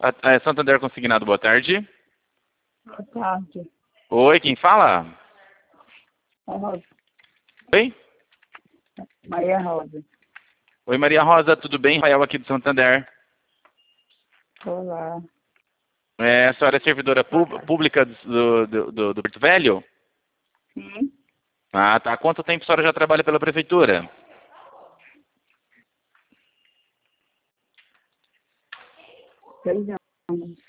Santander Consignado, boa tarde. Boa tarde. Oi, quem fala? Rosa. Oi? Maria Rosa. Oi, Maria Rosa, tudo bem? Rafael aqui do Santander. Olá. A senhora é servidora pública do Porto Velho? Sim. Ah, tá. Há quanto tempo a senhora já trabalha pela prefeitura? Seis anos.